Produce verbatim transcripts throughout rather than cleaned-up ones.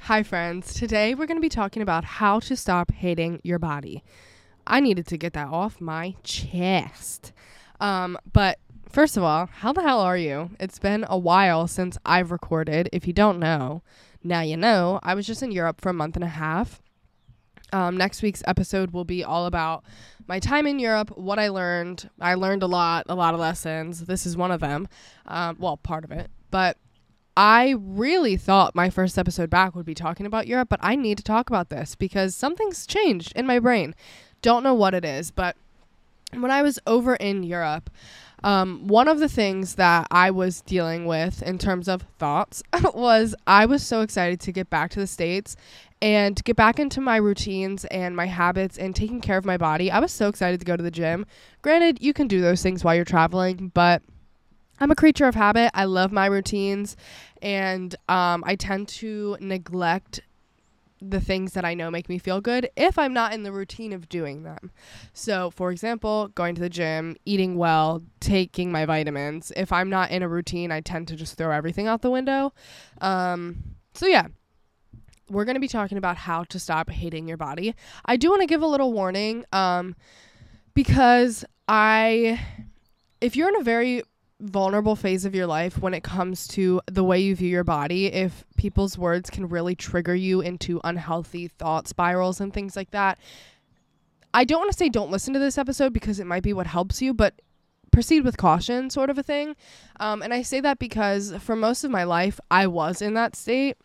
Hi friends, today we're going to be talking about how to stop hating your body. I needed to get that off my chest. Um, but first of all, how the hell are you? It's been a while since I've recorded. If you don't know, now you know. I was just in Europe for a month and a half. Um, next week's episode will be all about my time in Europe, what I learned. I learned a lot, a lot of lessons. This is one of them. Um, well, part of it. But I really thought my first episode back would be talking about Europe, but I need to talk about this because something's changed in my brain. Don't know what it is, but when I was over in Europe, um, one of the things that I was dealing with in terms of thoughts was I was so excited to get back to the States and get back into my routines and my habits and taking care of my body. I was so excited to go to the gym. Granted, you can do those things while you're traveling, but I'm a creature of habit. I love my routines, and um, I tend to neglect the things that I know make me feel good if I'm not in the routine of doing them. So, for example, going to the gym, eating well, taking my vitamins. If I'm not in a routine, I tend to just throw everything out the window. Um, so, yeah. We're going to be talking about how to stop hating your body. I do want to give a little warning um, because I, if you're in a very vulnerable phase of your life when it comes to the way you view your body, if people's words can really trigger you into unhealthy thought spirals and things like that, I don't want to say don't listen to this episode because it might be what helps you, but proceed with caution sort of a thing. Um, and I say that because for most of my life, I was in that state.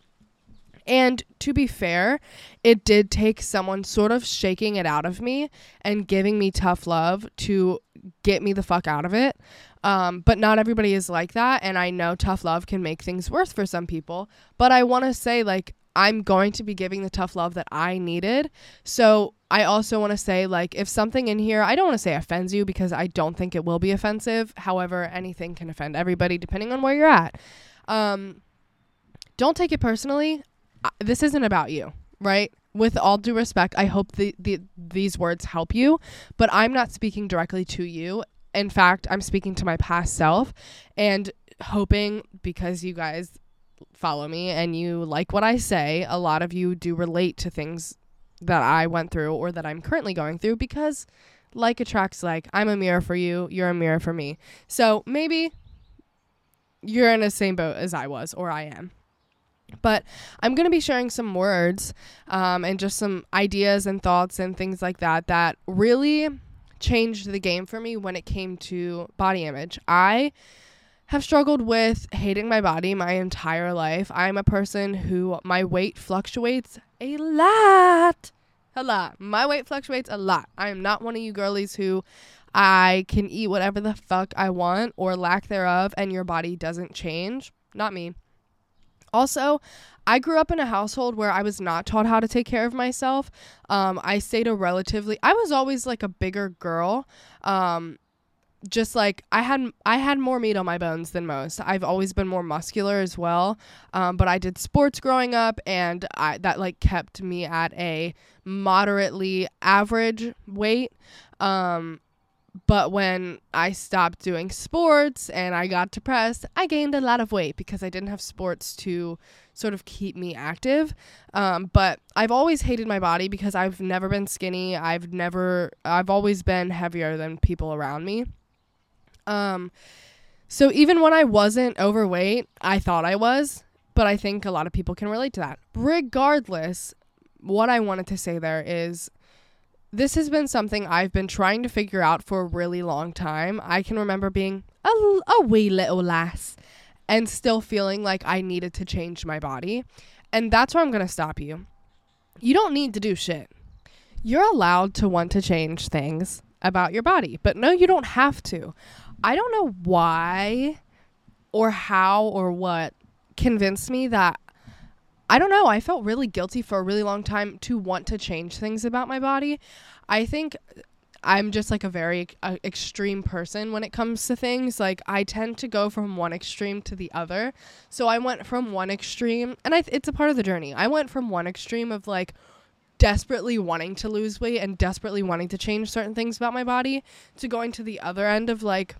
And to be fair, it did take someone sort of shaking it out of me and giving me tough love to get me the fuck out of it. Um, but not everybody is like that. And I know tough love can make things worse for some people. But I want to say, like, I'm going to be giving the tough love that I needed. So I also want to say, like, if something in here, I don't want to say offends you because I don't think it will be offensive. However, anything can offend everybody depending on where you're at. Um, don't take it personally. This isn't about you, right? With all due respect, I hope the, the these words help you, but I'm not speaking directly to you. In fact, I'm speaking to my past self and hoping, because you guys follow me and you like what I say, a lot of you do relate to things that I went through or that I'm currently going through, because like attracts like. I'm a mirror for you, you're a mirror for me. So maybe you're in the same boat as I was, or I am. But I'm going to be sharing some words um, and just some ideas and thoughts and things like that that really changed the game for me when it came to body image. I have struggled with hating my body my entire life. I'm a person who, my weight fluctuates a lot. A lot. My weight fluctuates a lot. I am not one of you girlies who I can eat whatever the fuck I want or lack thereof and your body doesn't change. Not me. Also, I grew up in a household where I was not taught how to take care of myself. Um, I stayed a relatively, I was always like a bigger girl. Um, just like I had, I had more meat on my bones than most. I've always been more muscular as well. Um, but I did sports growing up, and I, that like kept me at a moderately average weight. Um, But when I stopped doing sports and I got depressed, I gained a lot of weight because I didn't have sports to sort of keep me active. Um, but I've always hated my body because I've never been skinny. I've never, I've always been heavier than people around me. Um, so even when I wasn't overweight, I thought I was, but I think a lot of people can relate to that. Regardless, what I wanted to say there is, this has been something I've been trying to figure out for a really long time. I can remember being a, a wee little lass and still feeling like I needed to change my body. And that's where I'm going to stop you. You don't need to do shit. You're allowed to want to change things about your body, but no, you don't have to. I don't know why or how or what convinced me that, I don't know. I felt really guilty for a really long time to want to change things about my body. I think I'm just like a very uh, extreme person when it comes to things. Like I tend to go from one extreme to the other. So I went from one extreme, and I th- it's a part of the journey. I went from one extreme of like desperately wanting to lose weight and desperately wanting to change certain things about my body to going to the other end of like,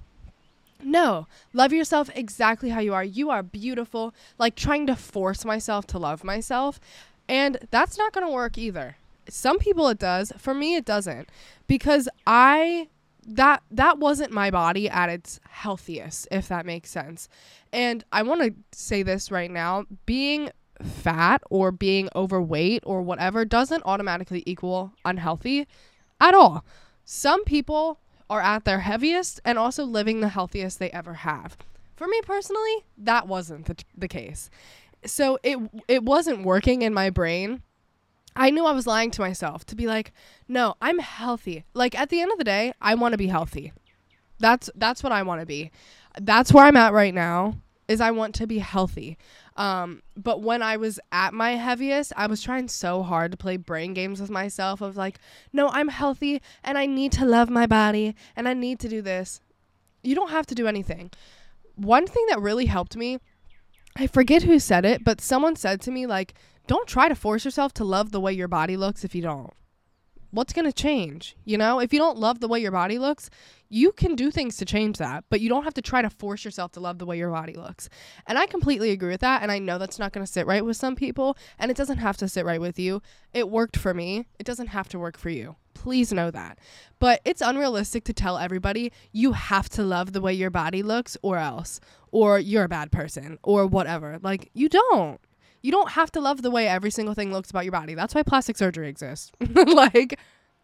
no, love yourself exactly how you are. You are beautiful. Like trying to force myself to love myself And that's not going to work either. Some people it does. For me, it doesn't. Because I... that that wasn't my body at its healthiest, if that makes sense. And I want to say this right now. Being fat or being overweight or whatever doesn't automatically equal unhealthy at all. Some people are at their heaviest and also living the healthiest they ever have. For me personally, that wasn't the, the case. So it it wasn't working in my brain. I knew I was lying to myself to be like, no, I'm healthy. Like, at the end of the day, I want to be healthy. That's that's what I want to be. That's where I'm at right now, is I want to be healthy. Um, but when I was at my heaviest, I was trying so hard to play brain games with myself of like, no, I'm healthy and I need to love my body and I need to do this. You don't have to do anything. One thing that really helped me, I forget who said it, but someone said to me, like, don't try to force yourself to love the way your body looks if you don't. What's going to change? You know, if you don't love the way your body looks, you can do things to change that, but you don't have to try to force yourself to love the way your body looks. And I completely agree with that. And I know that's not going to sit right with some people, and it doesn't have to sit right with you. It worked for me. It doesn't have to work for you. Please know that. But it's unrealistic to tell everybody you have to love the way your body looks or else, or you're a bad person or whatever. Like, you don't. You don't have to love the way every single thing looks about your body. That's why plastic surgery exists. Like,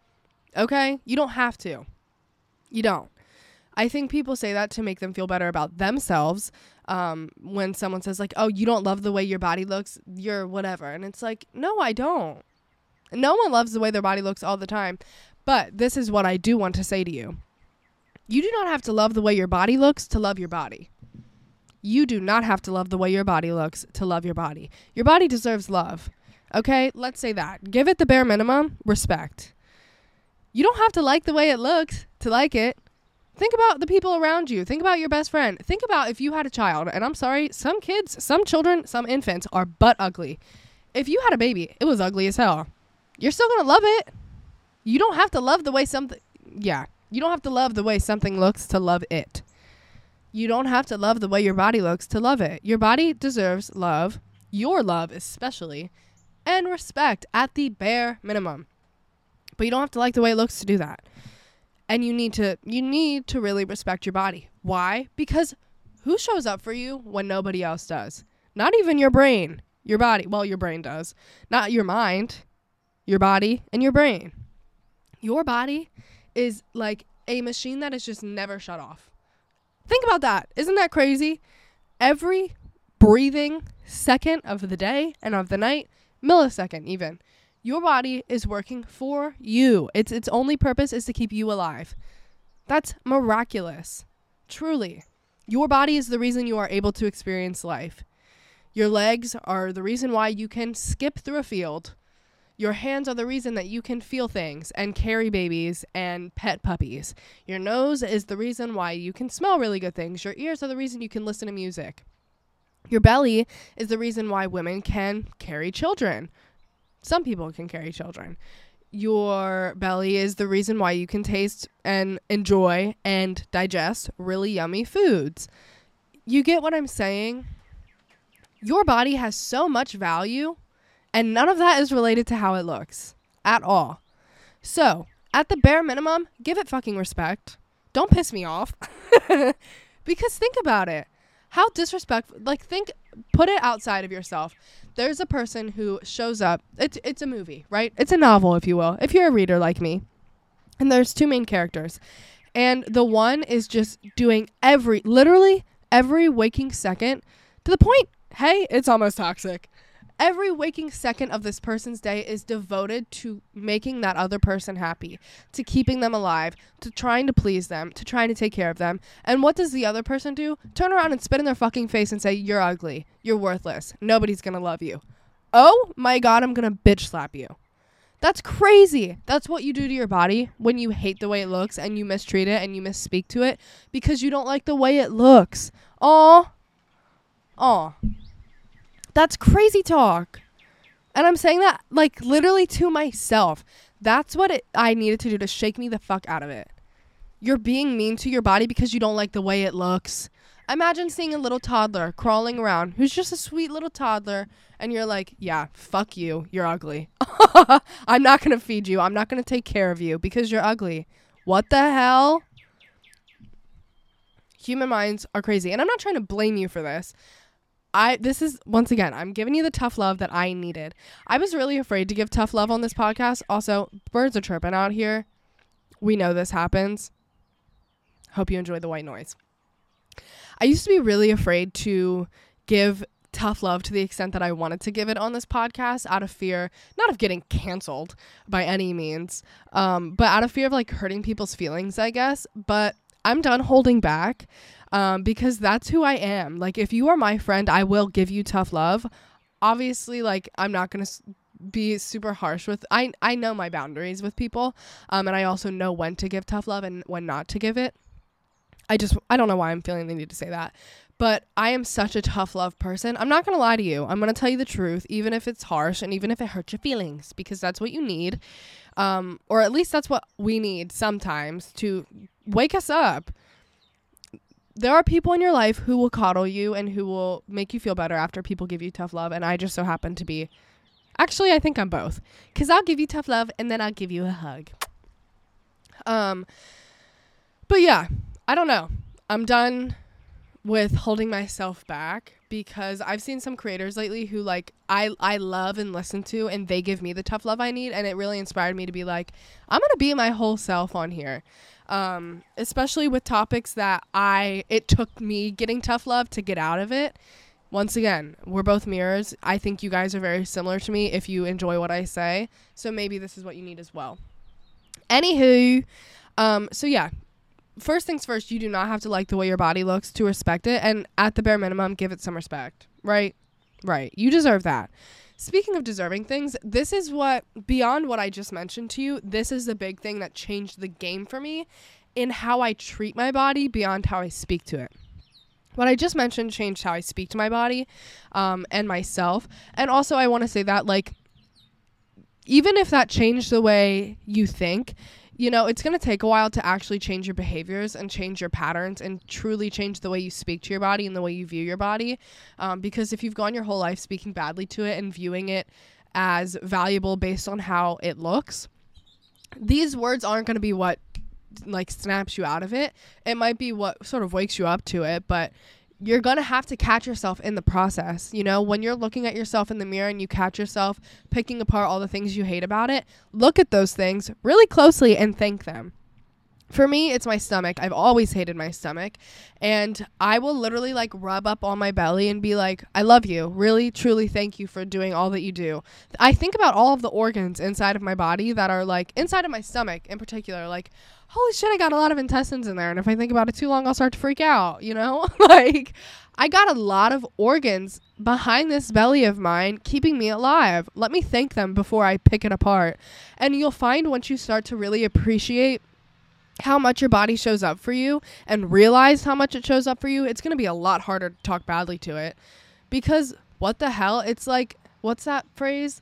okay? You don't have to. You don't. I think people say that to make them feel better about themselves. Um, when someone says like, oh, you don't love the way your body looks, you're whatever. And it's like, no, I don't. No one loves the way their body looks all the time. But this is what I do want to say to you. You do not have to love the way your body looks to love your body. You do not have to love the way your body looks to love your body. Your body deserves love. Okay? Let's say that. Give it the bare minimum, respect. You don't have to like the way it looks to like it. Think about the people around you. Think about your best friend. Think about if you had a child. And I'm sorry, some kids, some children, some infants are butt ugly. If you had a baby, it was ugly as hell. You're still going to love it. You don't have to love the way something... Yeah. You don't have to love the way something looks to love it. You don't have to love the way your body looks to love it. Your body deserves love, your love especially, and respect at the bare minimum. But you don't have to like the way it looks to do that. And you need to you need to really respect your body. Why? Because who shows up for you when nobody else does? Not even your brain. Your body. Well, your brain does. Not your mind. Your body and your brain. Your body is like a machine that is just never shut off. Think about that. Isn't that crazy? Every breathing second of the day and of the night, millisecond even, your body is working for you. Its its only purpose is to keep you alive. That's miraculous. Truly. Your body is the reason you are able to experience life. Your legs are the reason why you can skip through a field. Your hands are the reason that you can feel things and carry babies and pet puppies. Your nose is the reason why you can smell really good things. Your ears are the reason you can listen to music. Your belly is the reason why women can carry children. Some people can carry children. Your belly is the reason why you can taste and enjoy and digest really yummy foods. You get what I'm saying? Your body has so much value. And none of that is related to how it looks at all. So, at the bare minimum, give it fucking respect. Don't piss me off. Because think about it. How disrespectful. Like, think, put it outside of yourself. There's a person who shows up. It's, it's a movie, right? It's a novel, if you will, if you're a reader like me. And there's two main characters. And the one is just doing every, literally every waking second to the point, hey, it's almost toxic. Every waking second of this person's day is devoted to making that other person happy, to keeping them alive, to trying to please them, to trying to take care of them. And what does the other person do? Turn around and spit in their fucking face and say, you're ugly. You're worthless. Nobody's going to love you. Oh my God, I'm going to bitch slap you. That's crazy. That's what you do to your body when you hate the way it looks and you mistreat it and you misspeak to it because you don't like the way it looks. Aw. Aw. That's crazy talk. And I'm saying that like literally to myself. That's what it, I needed to do to shake me the fuck out of it. You're being mean to your body because you don't like the way it looks. Imagine seeing a little toddler crawling around who's just a sweet little toddler, and you're like, yeah, fuck you. You're ugly. I'm not going to feed you. I'm not going to take care of you because you're ugly. What the hell? Human minds are crazy. And I'm not trying to blame you for this. I this is, once again, I'm giving you the tough love that I needed. I was really afraid to give tough love on this podcast. Also, birds are chirping out here. We know this happens. Hope you enjoy the white noise. I used to be really afraid to give tough love to the extent that I wanted to give it on this podcast out of fear, not of getting canceled by any means, um, but out of fear of like hurting people's feelings, I guess. But I'm done holding back. Um, because that's who I am. Like, if you are my friend, I will give you tough love. Obviously, like, I'm not going to s- be super harsh with, I, I know my boundaries with people. Um, and I also know when to give tough love and when not to give it. I just, I don't know why I'm feeling the need to say that, but I am such a tough love person. I'm not going to lie to you. I'm going to tell you the truth, even if it's harsh and even if it hurts your feelings, because that's what you need. Um, or at least that's what we need sometimes to wake us up. There are people in your life who will coddle you and who will make you feel better after people give you tough love. And I just so happen to be, actually, I think I'm both, because I'll give you tough love and then I'll give you a hug. Um, but yeah, I don't know. I'm done with holding myself back because I've seen some creators lately who like I, I love and listen to, and they give me the tough love I need. And it really inspired me to be like, I'm going to be my whole self on here. Um, especially with topics that I, it took me getting tough love to get out of it. Once again, we're both mirrors. I think you guys are very similar to me if you enjoy what I say. So maybe this is what you need as well. Anywho, um, so yeah, first things first, you do not have to like the way your body looks to respect it. And at the bare minimum, give it some respect, right? Right. You deserve that. Speaking of deserving things, this is what, beyond what I just mentioned to you, this is the big thing that changed the game for me in how I treat my body beyond how I speak to it. What I just mentioned changed how I speak to my body um, and myself. And also I want to say that, like, even if that changed the way you think, you know, it's going to take a while to actually change your behaviors and change your patterns and truly change the way you speak to your body and the way you view your body. Um, because if you've gone your whole life speaking badly to it and viewing it as valuable based on how it looks, these words aren't going to be what like snaps you out of it. It might be what sort of wakes you up to it, but you're going to have to catch yourself in the process. You know, when you're looking at yourself in the mirror and you catch yourself picking apart all the things you hate about it, look at those things really closely and thank them. For me, it's my stomach. I've always hated my stomach, and I will literally like rub up on my belly and be like, I love you. Really, truly thank you for doing all that you do. I think about all of the organs inside of my body that are like inside of my stomach in particular, like, holy shit, I got a lot of intestines in there. And if I think about it too long, I'll start to freak out, you know? Like, I got a lot of organs behind this belly of mine keeping me alive. Let me thank them before I pick it apart. And you'll find once you start to really appreciate how much your body shows up for you and realize how much it shows up for you, it's going to be a lot harder to talk badly to it. Because what the hell? It's like, what's that phrase?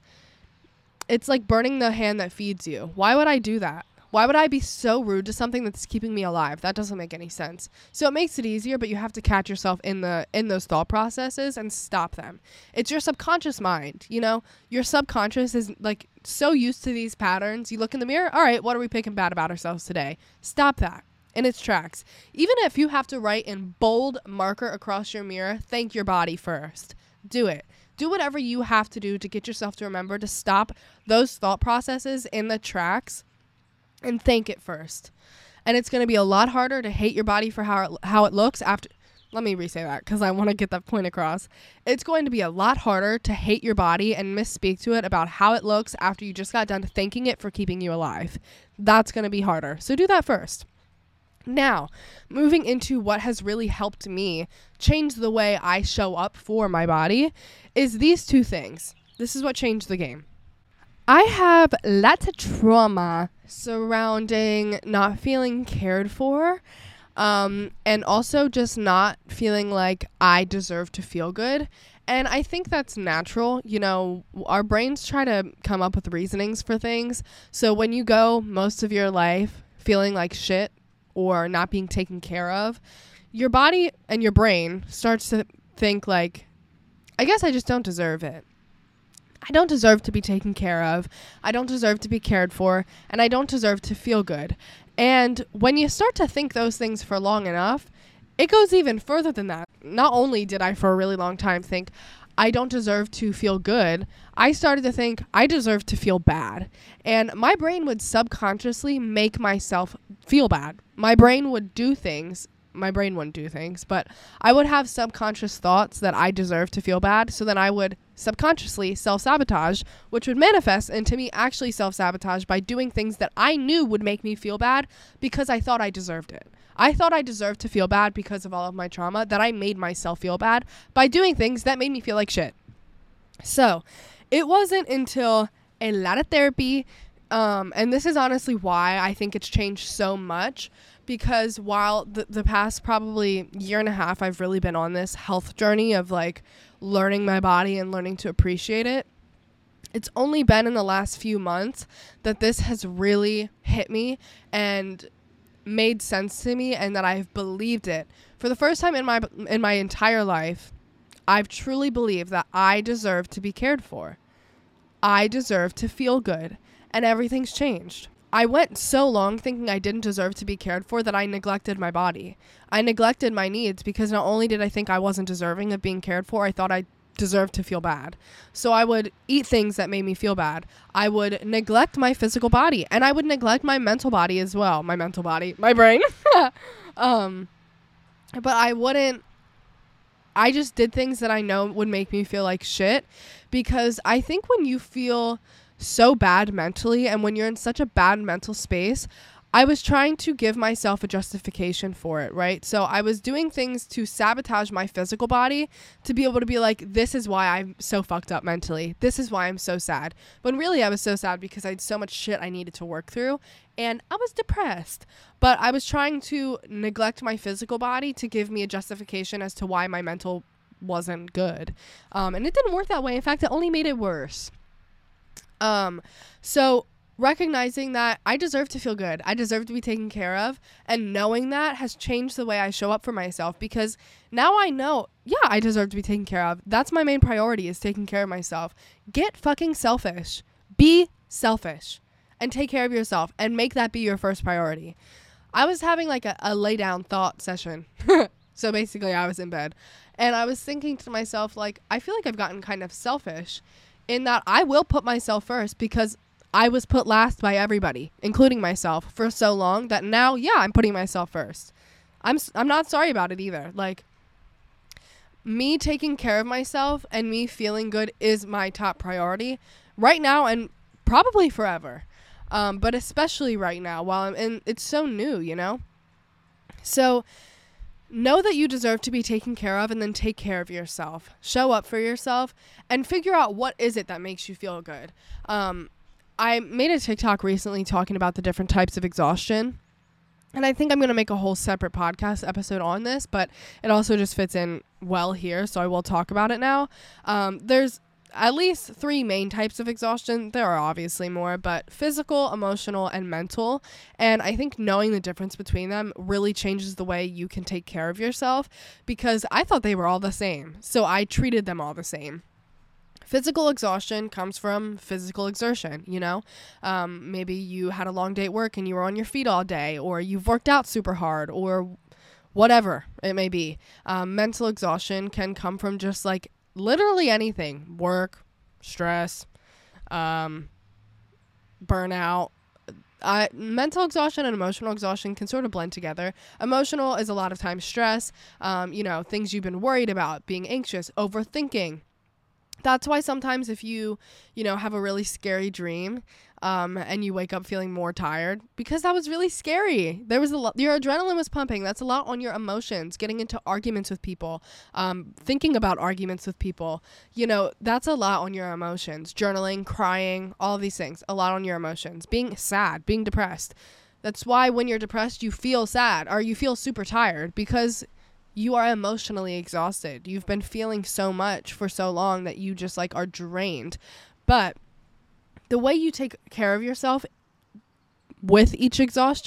It's like burning the hand that feeds you. Why would I do that? Why would I be so rude to something that's keeping me alive? That doesn't make any sense. So it makes it easier, but you have to catch yourself in the in those thought processes and stop them. It's your subconscious mind, you know? Your subconscious is like so used to these patterns. You look in the mirror, all right, what are we picking bad about ourselves today? Stop that in its tracks. Even if you have to write in bold marker across your mirror, thank your body first. Do it. Do whatever you have to do to get yourself to remember to stop those thought processes in the tracks and thank it first. And it's going to be a lot harder to hate your body for how it, how it looks after. Let me re-say that because I want to get that point across. It's going to be a lot harder to hate your body and misspeak to it about how it looks after you just got done thanking it for keeping you alive. That's going to be harder. So do that first. Now, moving into what has really helped me change the way I show up for my body is these two things. This is what changed the game. I have lots of trauma surrounding not feeling cared for, um, and also just not feeling like I deserve to feel good. And I think that's natural. You know, our brains try to come up with reasonings for things. So when you go most of your life feeling like shit or not being taken care of, your body and your brain starts to think like, I guess I just don't deserve it. I don't deserve to be taken care of. I don't deserve to be cared for. And I don't deserve to feel good. And when you start to think those things for long enough, it goes even further than that. Not only did I for a really long time think, I don't deserve to feel good, I started to think I deserve to feel bad. And my brain would subconsciously make myself feel bad. My brain would do things. My brain wouldn't do things, but I would have subconscious thoughts that I deserve to feel bad. So then I would subconsciously self-sabotage, which would manifest into me actually self-sabotage by doing things that I knew would make me feel bad because I thought I deserved it. I thought I deserved to feel bad because of all of my trauma, that I made myself feel bad by doing things that made me feel like shit. So it wasn't until a lot of therapy, um, and this is honestly why I think it's changed so much, because while the, the past probably year and a half, I've really been on this health journey of like learning my body and learning to appreciate it. It's only been in the last few months that this has really hit me and made sense to me, and that I've believed it. For the first time in my in my entire life, I've truly believed that I deserve to be cared for. I deserve to feel good, and everything's changed. I went so long thinking I didn't deserve to be cared for that I neglected my body. I neglected my needs because not only did I think I wasn't deserving of being cared for, I thought I deserved to feel bad. So I would eat things that made me feel bad. I would neglect my physical body, and I would neglect my mental body as well. My mental body, my brain. um, but I wouldn't, I just did things that I know would make me feel like shit, because I think when you feel so bad mentally and when you're in such a bad mental space, I was trying to give myself a justification for it, right? So I was doing things to sabotage my physical body to be able to be like, this is why I'm so fucked up mentally. This is why I'm so sad. When really I was so sad because I had so much shit I needed to work through, and I was depressed. But I was trying to neglect my physical body to give me a justification as to why my mental wasn't good. Um, and it didn't work that way. In fact, it only made it worse. Um, so recognizing that I deserve to feel good, I deserve to be taken care of, and knowing that has changed the way I show up for myself, because now I know, yeah, I deserve to be taken care of. That's my main priority, is taking care of myself. Get fucking selfish. Be selfish and take care of yourself, and make that be your first priority. I was having like a, a lay down thought session. So basically I was in bed and I was thinking to myself, like, I feel like I've gotten kind of selfish in that I will put myself first, because I was put last by everybody, including myself, for so long that now, yeah, I'm putting myself first. I'm I'm not sorry about it either. Like, me taking care of myself and me feeling good is my top priority right now, and probably forever. Um, but especially right now while I'm in, it's so new, you know? So know that you deserve to be taken care of, and then take care of yourself. Show up for yourself and figure out what is it that makes you feel good. Um, I made a TikTok recently talking about the different types of exhaustion, and I think I'm going to make a whole separate podcast episode on this, but it also just fits in well here, so I will talk about it now. Um, there's at least three main types of exhaustion. There are obviously more, but physical, emotional, and mental. And I think knowing the difference between them really changes the way you can take care of yourself, because I thought they were all the same. So I treated them all the same. Physical exhaustion comes from physical exertion, you know? Um, maybe you had a long day at work and you were on your feet all day, or you've worked out super hard, or whatever it may be. Um, mental exhaustion can come from just like literally anything: work, stress, um, burnout. Uh, mental exhaustion and emotional exhaustion can sort of blend together. Emotional is a lot of times stress, um, you know, things you've been worried about, being anxious, overthinking. That's why sometimes if you, you know, have a really scary dream, um, and you wake up feeling more tired, because that was really scary. There was a lot, your adrenaline was pumping. That's a lot on your emotions, getting into arguments with people, um, thinking about arguments with people, you know, that's a lot on your emotions. Journaling, crying, all of these things, a lot on your emotions, being sad, being depressed. That's why when you're depressed, you feel sad or you feel super tired, because you are emotionally exhausted. You've been feeling so much for so long that you just like are drained. But the way you take care of yourself with each exhaustion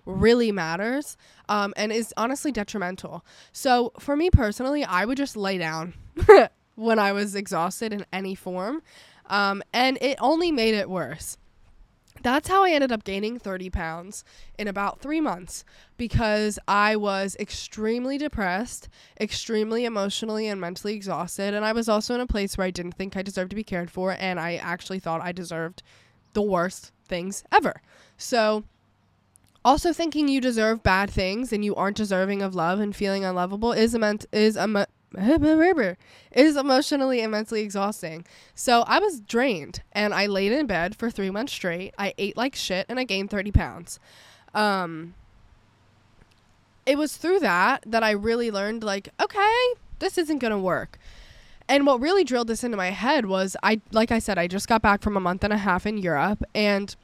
really matters, um, and is honestly detrimental. So for me personally, I would just lay down when I was exhausted in any form, um, and it only made it worse. That's how I ended up gaining thirty pounds in about three months because I was extremely depressed, extremely emotionally and mentally exhausted. And I was also in a place where I didn't think I deserved to be cared for. And I actually thought I deserved the worst things ever. So also thinking you deserve bad things and you aren't deserving of love and feeling unlovable is a ment- is a me- is emotionally and mentally exhausting. So I was drained and I laid in bed for three months straight. I ate like shit and I gained thirty pounds. Um, it was through that that I really learned, like, okay, this isn't going to work. And what really drilled this into my head was, I, like I said, I just got back from a month and a half in Europe, and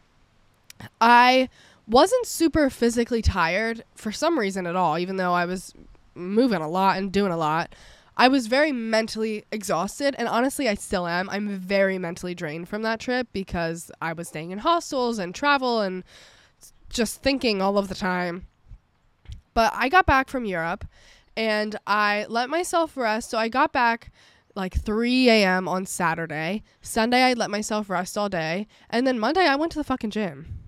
I wasn't super physically tired for some reason at all, even though I was moving a lot and doing a lot. I was very mentally exhausted, and honestly, I still am. I'm very mentally drained from that trip because I was staying in hostels and travel and just thinking all of the time. But I got back from Europe, and I let myself rest. So I got back like three a.m. on Saturday. Sunday, I let myself rest all day. And then Monday, I went to the fucking gym.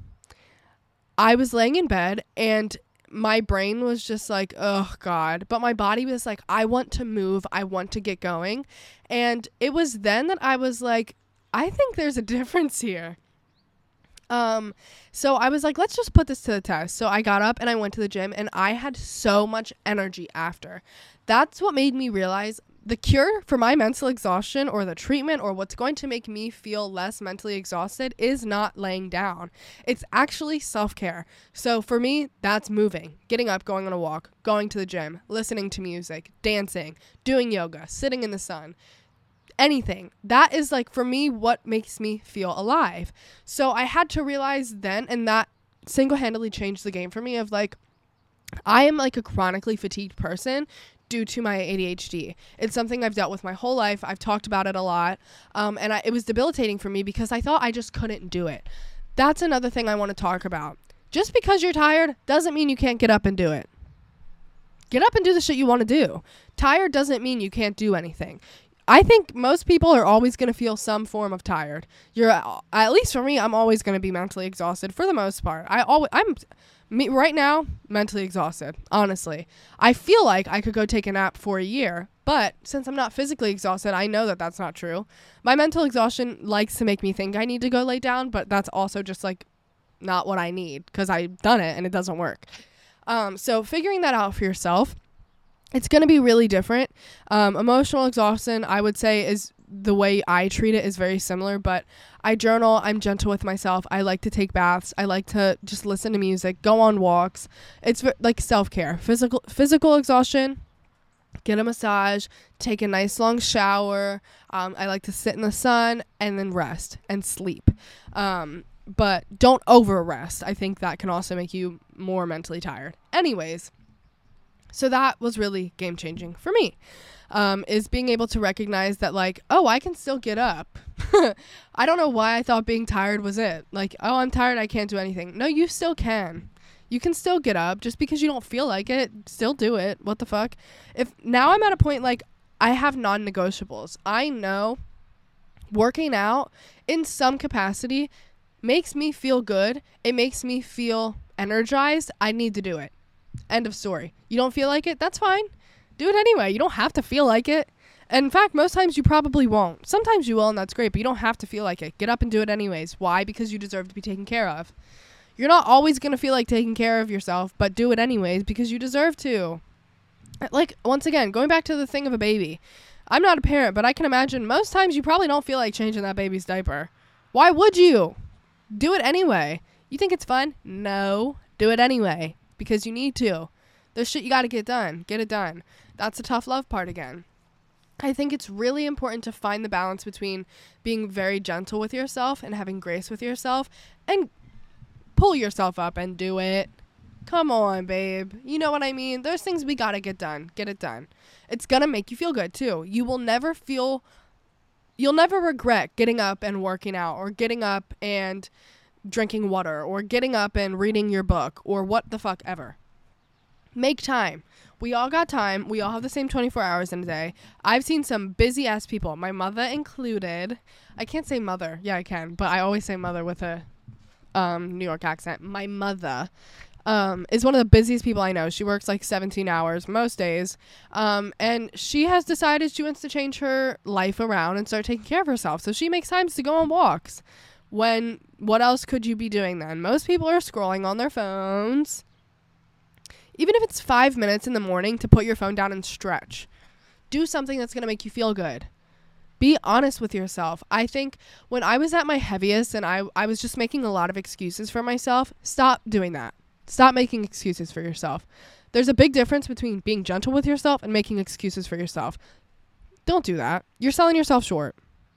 I was laying in bed, and my brain was just like, oh God. But my body was like, I want to move. I want to get going. And it was then that I was like, I think there's a difference here. Um, so I was like, let's just put this to the test. So I got up and I went to the gym, and I had so much energy after. That's what made me realize the cure for my mental exhaustion, or the treatment, or what's going to make me feel less mentally exhausted, is not laying down. It's actually self-care. So for me, that's moving, getting up, going on a walk, going to the gym, listening to music, dancing, doing yoga, sitting in the sun, anything. That is, like, for me, what makes me feel alive. So I had to realize then, and that single-handedly changed the game for me, of like, I am like a chronically fatigued person due to my A D H D. It's something I've dealt with my whole life. I've talked about it a lot. Um, and I, it was debilitating for me because I thought I just couldn't do it. That's another thing I want to talk about. Just because you're tired doesn't mean you can't get up and do it. Get up and do the shit you want to do. Tired doesn't mean you can't do anything. I think most people are always going to feel some form of tired. You're, at least for me, I'm always going to be mentally exhausted for the most part. I always, I'm me right now, mentally exhausted, honestly. I feel like I could go take a nap for a year, but since I'm not physically exhausted, I know that that's not true. My mental exhaustion likes to make me think I need to go lay down, but that's also just like not what I need because I've done it and it doesn't work. Um, so figuring that out for yourself, it's going to be really different. Um, emotional exhaustion, I would say, is the way I treat it is very similar, but I journal, I'm gentle with myself. I like to take baths. I like to just listen to music, go on walks. It's v- like self-care. Physical, physical exhaustion, get a massage, take a nice long shower. Um, I like to sit in the sun and then rest and sleep. Um, but don't over rest. I think that can also make you more mentally tired. Anyways, so that was really game changing for me, um, is being able to recognize that, like, oh, I can still get up. I don't know why I thought being tired was it. Like, oh, I'm tired, I can't do anything. No, you still can. You can still get up. Just because you don't feel like it, still do it. What the fuck? If now I'm at a point, like, I have non-negotiables. I know working out in some capacity makes me feel good. It makes me feel energized. I need to do it. End of story. You don't feel like it? That's fine. Do it anyway. You don't have to feel like it. And in fact, most times you probably won't. Sometimes you will, and that's great, but you don't have to feel like it. Get up and do it anyways. Why? Because you deserve to be taken care of. You're not always going to feel like taking care of yourself, but do it anyways because you deserve to. Like, once again, going back to the thing of a baby. I'm not a parent, but I can imagine most times you probably don't feel like changing that baby's diaper. Why would you? Do it anyway. You think it's fun? No. Do it anyway. Because you need to. There's shit you got to get done. Get it done. That's the tough love part again. I think it's really important to find the balance between being very gentle with yourself and having grace with yourself and pull yourself up and do it. Come on, babe. You know what I mean? There's things we got to get done. Get it done. It's going to make you feel good too. You will never feel, you'll never regret getting up and working out or getting up and drinking water or getting up and reading your book or what the fuck ever. Make time. We all got time. We all have the same twenty-four hours in a day. I've seen some busy ass people, my mother included. I can't say mother. Yeah, I can, but I always say mother with a um, New York accent. My mother um, is one of the busiest people I know. She works like seventeen hours most days. Um, and she has decided she wants to change her life around and start taking care of herself. So she makes times to go on walks. When, what else could you be doing then? Most people are scrolling on their phones. Even if it's five minutes in the morning to put your phone down and stretch. Do something that's going to make you feel good. Be honest with yourself. I think when I was at my heaviest and I, I was just making a lot of excuses for myself, stop doing that. Stop making excuses for yourself. There's a big difference between being gentle with yourself and making excuses for yourself. Don't do that. You're selling yourself short.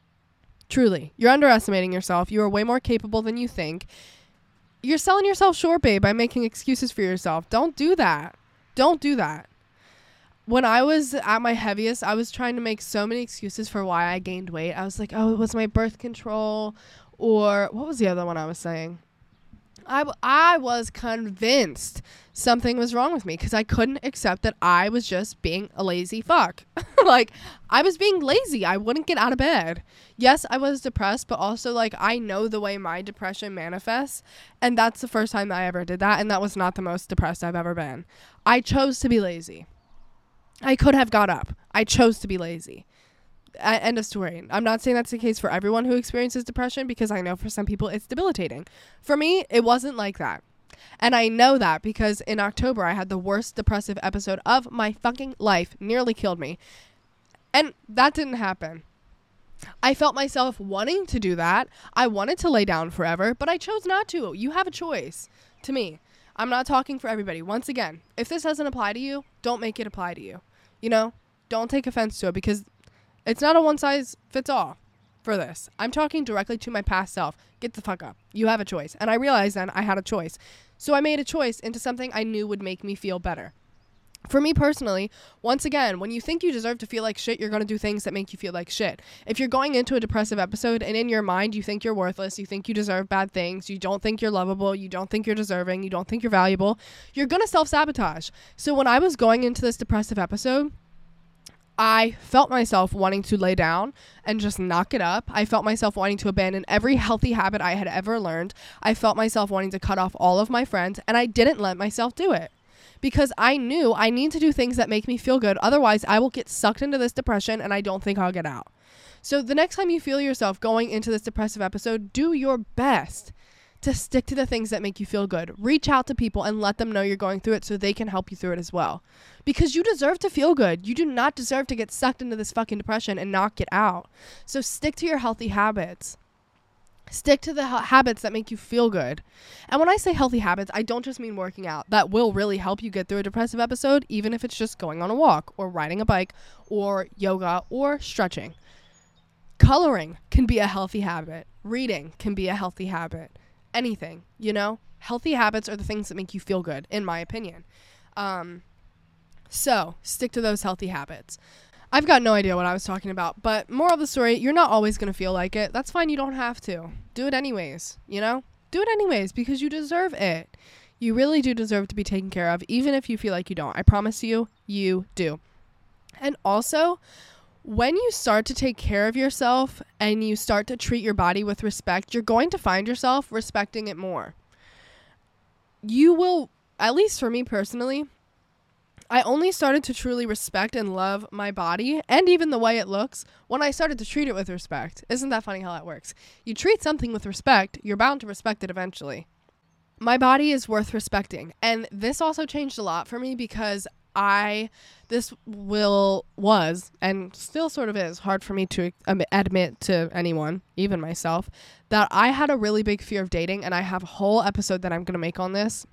Truly. You're underestimating yourself. You are way more capable than you think. You're selling yourself short, babe, by making excuses for yourself. Don't do that. Don't do that. When I was at my heaviest, I was trying to make so many excuses for why I gained weight. I was like, oh, it was my birth control. Or what was the other one I was saying? I, w- I was convinced something was wrong with me because I couldn't accept that I was just being a lazy fuck. Like, I was being lazy. I wouldn't get out of bed. Yes, I was depressed, but also, like, I know the way my depression manifests, and that's the first time I ever did that, and that was not the most depressed I've ever been. I chose to be lazy. I could have got up. I chose to be lazy. Uh, end of story. I'm not saying that's the case for everyone who experiences depression because I know for some people it's debilitating. For me, it wasn't like that. And I know that because in October I had the worst depressive episode of my fucking life. Nearly killed me. And that didn't happen. I felt myself wanting to do that. I wanted to lay down forever, but I chose not to. You have a choice. To me, I'm not talking for everybody. Once again, if this doesn't apply to you, don't make it apply to you. You know, don't take offense to it because it's not a one size fits all for this. I'm talking directly to my past self. Get the fuck up. You have a choice. And I realized then I had a choice. So I made a choice into something I knew would make me feel better. For me personally, once again, when you think you deserve to feel like shit, you're going to do things that make you feel like shit. If you're going into a depressive episode and in your mind you think you're worthless, you think you deserve bad things, you don't think you're lovable, you don't think you're deserving, you don't think you're valuable, you're going to self-sabotage. So when I was going into this depressive episode, I felt myself wanting to lay down and just knock it up. I felt myself wanting to abandon every healthy habit I had ever learned. I felt myself wanting to cut off all of my friends, and I didn't let myself do it. Because I knew I need to do things that make me feel good. Otherwise, I will get sucked into this depression and I don't think I'll get out. So the next time you feel yourself going into this depressive episode, do your best to stick to the things that make you feel good. Reach out to people and let them know you're going through it so they can help you through it as well. Because you deserve to feel good. You do not deserve to get sucked into this fucking depression and not get out. So stick to your healthy habits. Stick to the ha- habits that make you feel good. And when I say healthy habits, I don't just mean working out. That will really help you get through a depressive episode, even if it's just going on a walk or riding a bike or yoga or stretching. Coloring can be a healthy habit. Reading can be a healthy habit. Anything, you know? Healthy habits are the things that make you feel good, in my opinion. Um, so, stick to those healthy habits. I've got no idea what I was talking about, but moral of the story, you're not always going to feel like it. That's fine. You don't have to. Do it anyways, you know? Do it anyways because you deserve it. You really do deserve to be taken care of, even if you feel like you don't. I promise you, you do. And also, when you start to take care of yourself and you start to treat your body with respect, you're going to find yourself respecting it more. You will, at least for me personally, I only started to truly respect and love my body and even the way it looks when I started to treat it with respect. Isn't that funny how that works? You treat something with respect, you're bound to respect it eventually. My body is worth respecting. And this also changed a lot for me because I, this will, was, and still sort of is hard for me to admit to anyone, even myself, that I had a really big fear of dating, and I have a whole episode that I'm going to make on this.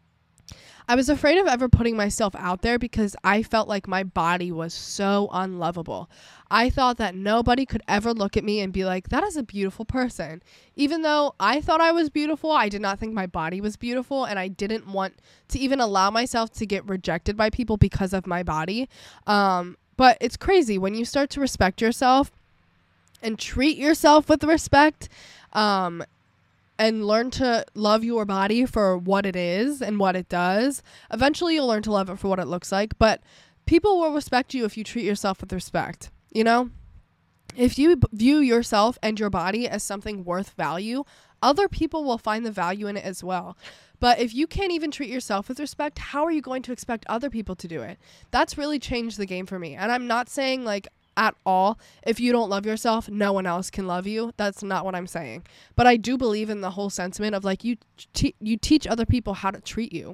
I was afraid of ever putting myself out there because I felt like my body was so unlovable. I thought that nobody could ever look at me and be like, that is a beautiful person. Even though I thought I was beautiful, I did not think my body was beautiful, and I didn't want to even allow myself to get rejected by people because of my body. Um, but it's crazy when you start to respect yourself and treat yourself with respect. Um, and learn to love your body for what it is and what it does, eventually you'll learn to love it for what it looks like. But people will respect you if you treat yourself with respect, you know? If you b- view yourself and your body as something worth value, other people will find the value in it as well. But if you can't even treat yourself with respect, how are you going to expect other people to do it? That's really changed the game for me. And I'm not saying like at all, if you don't love yourself, no one else can love you. That's not what I'm saying. But I do believe in the whole sentiment of like you te- you teach other people how to treat you.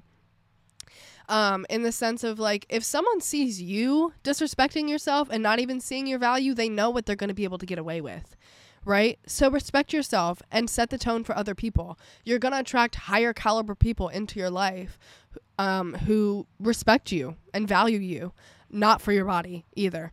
Um, in the sense of like, if someone sees you disrespecting yourself and not even seeing your value, they know what they're going to be able to get away with, right? So respect yourself and set the tone for other people. You're going to attract higher caliber people into your life, um, who respect you and value you, not for your body either.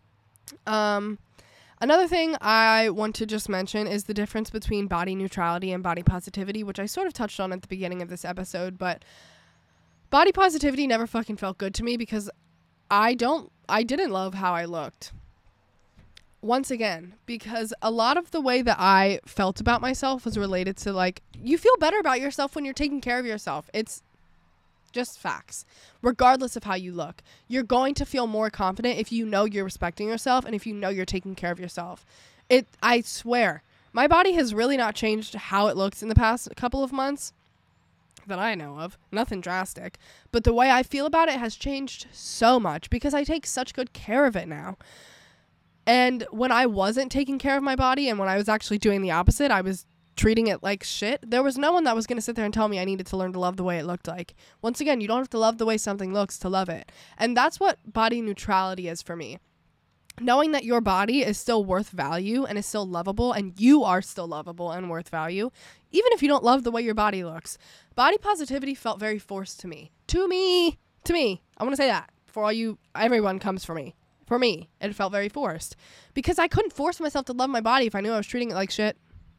Um, another thing I want to just mention is the difference between body neutrality and body positivity, which I sort of touched on at the beginning of this episode, but body positivity never fucking felt good to me because I don't, I didn't love how I looked. Once again, because a lot of the way that I felt about myself was related to like, you feel better about yourself when you're taking care of yourself. It's just facts. Regardless of how you look, you're going to feel more confident if you know you're respecting yourself and if you know you're taking care of yourself. It, I swear, my body has really not changed how it looks in the past couple of months. That I know of. Nothing drastic. But the way I feel about it has changed so much because I take such good care of it now. And when I wasn't taking care of my body and when I was actually doing the opposite, I was treating it like shit, there was no one that was going to sit there and tell me I needed to learn to love the way it looked like. Once again, you don't have to love the way something looks to love it. And that's what body neutrality is for me. Knowing that your body is still worth value and is still lovable and you are still lovable and worth value, even if you don't love the way your body looks. Body positivity felt very forced to me. To me. To me. I want to say that. For all you, everyone comes for me. For me, it felt very forced. Because I couldn't force myself to love my body if I knew I was treating it like shit.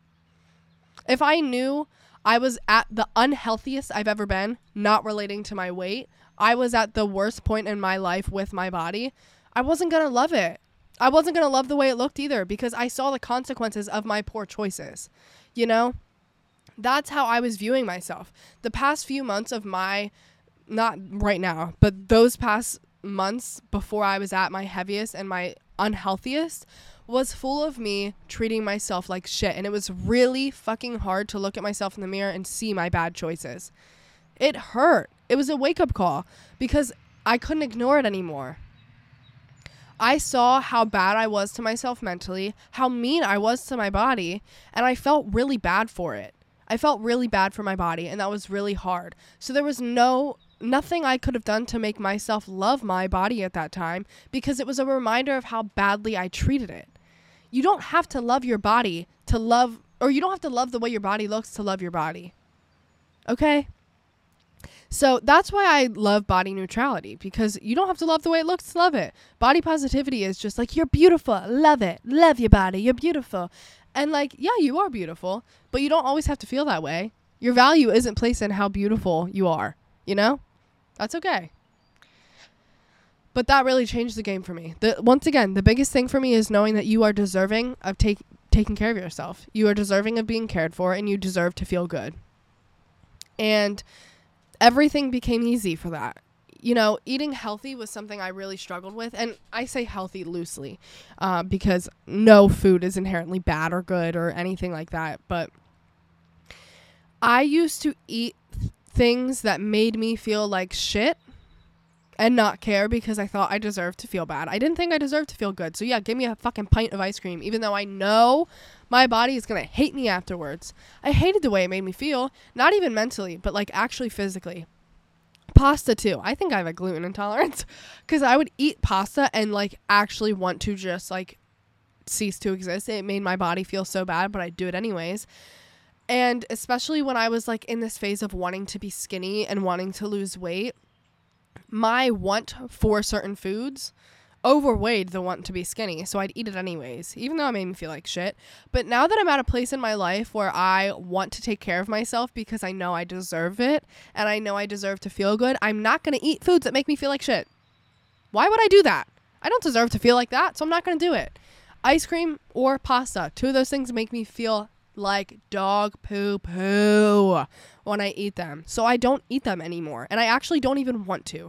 If I knew I was at the unhealthiest I've ever been, not relating to my weight, I was at the worst point in my life with my body, I wasn't going to love it. I wasn't going to love the way it looked either because I saw the consequences of my poor choices. You know? That's how I was viewing myself. The past few months of my, not right now, but those past months before I was at my heaviest and my unhealthiest was full of me treating myself like shit. And it was really fucking hard to look at myself in the mirror and see my bad choices. It hurt. It was a wake-up call because I couldn't ignore it anymore. I saw how bad I was to myself mentally, how mean I was to my body, and I felt really bad for it. I felt really bad for my body, and that was really hard. So there was no, nothing I could have done to make myself love my body at that time because it was a reminder of how badly I treated it. You don't have to love your body to love, or you don't have to love the way your body looks to love your body. Okay? So that's why I love body neutrality, because you don't have to love the way it looks to love it. Body positivity is just like, you're beautiful, love it, love your body, you're beautiful. And like, yeah, you are beautiful, but you don't always have to feel that way. Your value isn't placed in how beautiful you are, you know? That's okay. But that really changed the game for me. The, once again, the biggest thing for me is knowing that you are deserving of take, taking care of yourself. You are deserving of being cared for, and you deserve to feel good. And everything became easy for that. You know, eating healthy was something I really struggled with. And I say healthy loosely uh, because no food is inherently bad or good or anything like that. But I used to eat th- things that made me feel like shit and not care because I thought I deserved to feel bad. I didn't think I deserved to feel good. So yeah, give me a fucking pint of ice cream, even though I know my body is going to hate me afterwards. I hated the way it made me feel, not even mentally, but like actually physically. Pasta too. I think I have a gluten intolerance because I would eat pasta and like actually want to just like cease to exist. It made my body feel so bad, but I'd do it anyways. And especially when I was like in this phase of wanting to be skinny and wanting to lose weight, my want for certain foods overweighed the want to be skinny. So I'd eat it anyways, even though it made me feel like shit. But now that I'm at a place in my life where I want to take care of myself because I know I deserve it and I know I deserve to feel good, I'm not going to eat foods that make me feel like shit. Why would I do that? I don't deserve to feel like that, so I'm not going to do it. Ice cream or pasta, two of those things make me feel like dog poo poo when I eat them. So I don't eat them anymore. And I actually don't even want to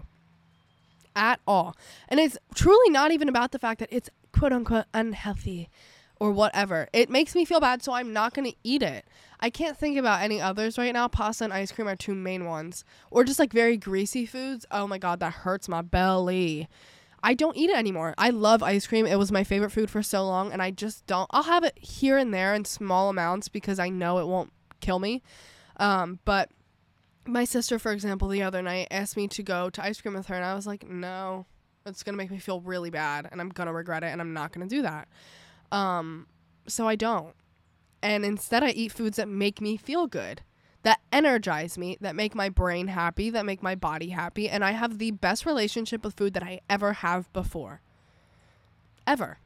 at all. And it's truly not even about the fact that it's quote unquote unhealthy or whatever. It makes me feel bad, so I'm not going to eat it. I can't think about any others right now. Pasta and ice cream are two main ones. Or just like very greasy foods. Oh my God, that hurts my belly. I don't eat it anymore. I love ice cream. It was my favorite food for so long, and I just don't. I'll have it here and there in small amounts because I know it won't kill me. Um, but my sister, for example, the other night asked me to go to ice cream with her, and I was like, no, it's going to make me feel really bad, and I'm going to regret it, and I'm not going to do that. Um, so I don't. And instead, I eat foods that make me feel good, that energize me, that make my brain happy, that make my body happy. And I have the best relationship with food that I ever have before. Ever.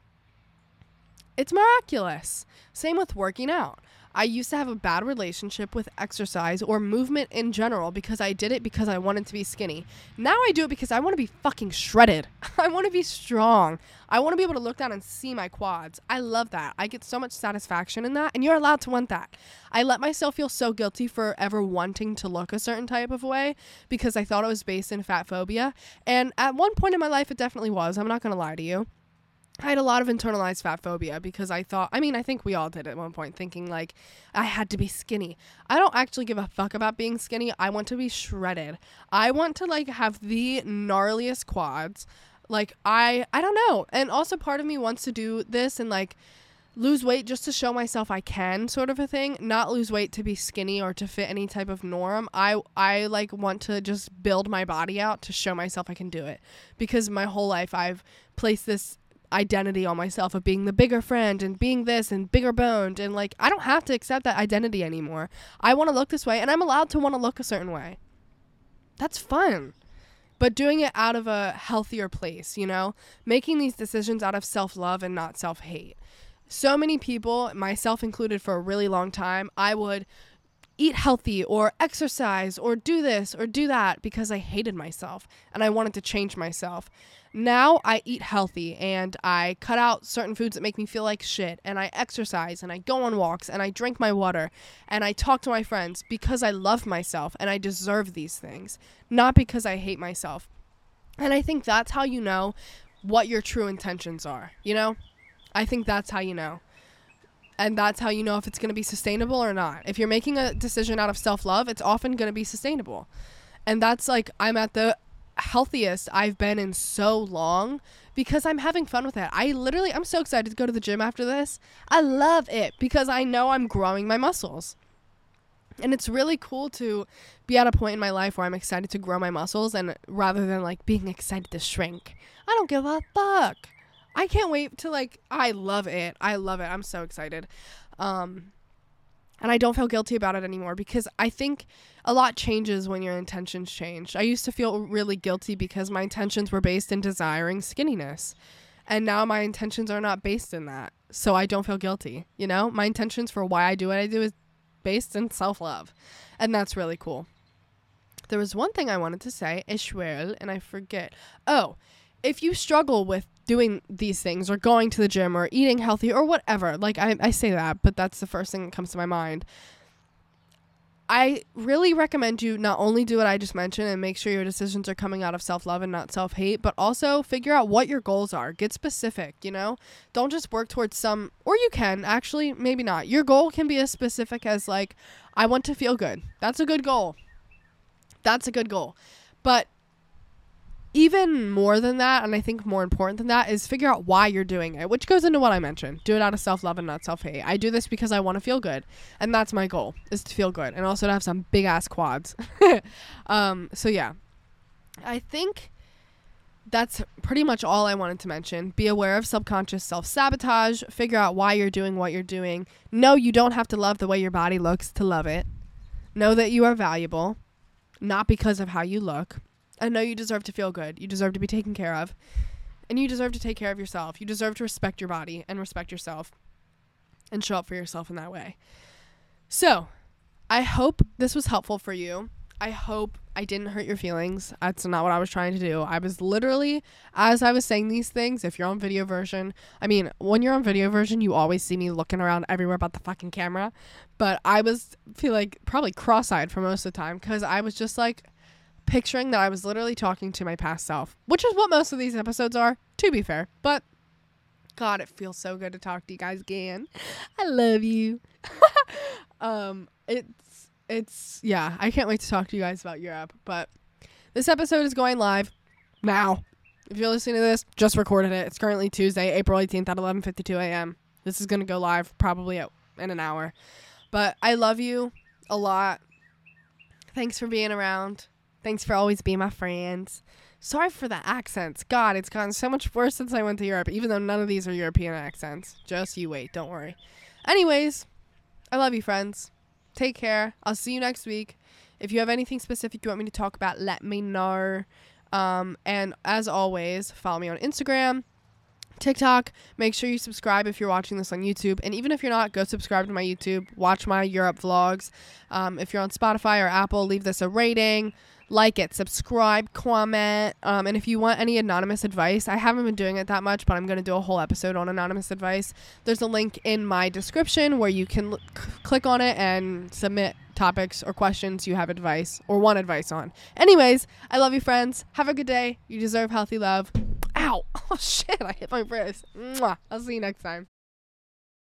It's miraculous. Same with working out. I used to have a bad relationship with exercise or movement in general because I did it because I wanted to be skinny. Now I do it because I want to be fucking shredded. I want to be strong. I want to be able to look down and see my quads. I love that. I get so much satisfaction in that, and you're allowed to want that. I let myself feel so guilty for ever wanting to look a certain type of way because I thought it was based in fat phobia. And at one point in my life, it definitely was. I'm not going to lie to you. I had a lot of internalized fat phobia because I thought, I mean, I think we all did at one point, thinking like I had to be skinny. I don't actually give a fuck about being skinny. I want to be shredded. I want to like have the gnarliest quads. Like I, I don't know. And also part of me wants to do this and like lose weight just to show myself I can, sort of a thing. Not lose weight to be skinny or to fit any type of norm. I, I like want to just build my body out to show myself I can do it, because my whole life I've placed this identity on myself of being the bigger friend and being this and bigger boned, and like I don't have to accept that identity anymore. I want to look this way, and I'm allowed to want to look a certain way. That's fun. But doing it out of a healthier place, you know, making these decisions out of self-love and not self-hate. So many people, myself included, for a really long time, I would eat healthy or exercise or do this or do that because I hated myself and I wanted to change myself. Now I eat healthy and I cut out certain foods that make me feel like shit, and I exercise and I go on walks and I drink my water and I talk to my friends because I love myself and I deserve these things, not because I hate myself. And I think that's how you know what your true intentions are, you know? I think that's how you know. And that's how you know if it's going to be sustainable or not. If you're making a decision out of self-love, it's often going to be sustainable. And that's like, I'm at the healthiest I've been in so long because I'm having fun with it. I literally, I'm so excited to go to the gym after this. I love it because I know I'm growing my muscles. And it's really cool to be at a point in my life where I'm excited to grow my muscles, and rather than like being excited to shrink. I don't give a fuck. I can't wait to like, I love it. I love it. I'm so excited. Um, and I don't feel guilty about it anymore because I think a lot changes when your intentions change. I used to feel really guilty because my intentions were based in desiring skinniness. And now my intentions are not based in that. So I don't feel guilty. You know, my intentions for why I do what I do is based in self-love. And that's really cool. There was one thing I wanted to say, Ishwel, and I forget. Oh, if you struggle with doing these things or going to the gym or eating healthy or whatever, like I, I say that, but that's the first thing that comes to my mind. I really recommend you not only do what I just mentioned and make sure your decisions are coming out of self-love and not self-hate, but also figure out what your goals are. Get specific, you know? Don't just work towards some, or you can, actually, maybe not. Your goal can be as specific as like, I want to feel good. That's a good goal. That's a good goal. But even more than that, and I think more important than that, is figure out why you're doing it, which goes into what I mentioned. Do it out of self-love and not self-hate. I do this because I want to feel good, and that's my goal, is to feel good, and also to have some big-ass quads. um, so, yeah. I think that's pretty much all I wanted to mention. Be aware of subconscious self-sabotage. Figure out why you're doing what you're doing. Know you don't have to love the way your body looks to love it. Know that you are valuable, not because of how you look. I know you deserve to feel good. You deserve to be taken care of. And you deserve to take care of yourself. You deserve to respect your body and respect yourself and show up for yourself in that way. So, I hope this was helpful for you. I hope, I I didn't hurt your feelings. That's not what I was trying to do. I was literally, as I was saying these things, if you're on video version, I mean, when you're on video version, you always see me looking around everywhere but the fucking camera. But I was, feel like, probably cross-eyed for most of the time because I was just like picturing that I was literally talking to my past self, which is what most of these episodes are, to be fair. But God, it feels so good to talk to you guys again. I love you. um, it's, it's, yeah, I can't wait to talk to you guys about Europe. But this episode is going live now. If you're listening to this, just recorded it. It's currently Tuesday, April eighteenth at eleven fifty-two a.m. This is going to go live probably at, in an hour. But I love you a lot. Thanks for being around. Thanks for always being my friends. Sorry for the accents. God, it's gotten so much worse since I went to Europe, even though none of these are European accents. Just you wait. Don't worry. Anyways, I love you, friends. Take care. I'll see you next week. If you have anything specific you want me to talk about, let me know. Um, and as always, follow me on Instagram, TikTok. Make sure you subscribe if you're watching this on YouTube. And even if you're not, go subscribe to my YouTube. Watch my Europe vlogs. Um, if you're on Spotify or Apple, leave this a rating. Like it, subscribe, comment, um, and if you want any anonymous advice, I haven't been doing it that much, but I'm going to do a whole episode on anonymous advice. There's a link in my description where you can l- c- click on it and submit topics or questions you have advice or want advice on. Anyways, I love you, friends. Have a good day. You deserve healthy love. Ow. Oh, shit. I hit my wrist. Mwah. I'll see you next time.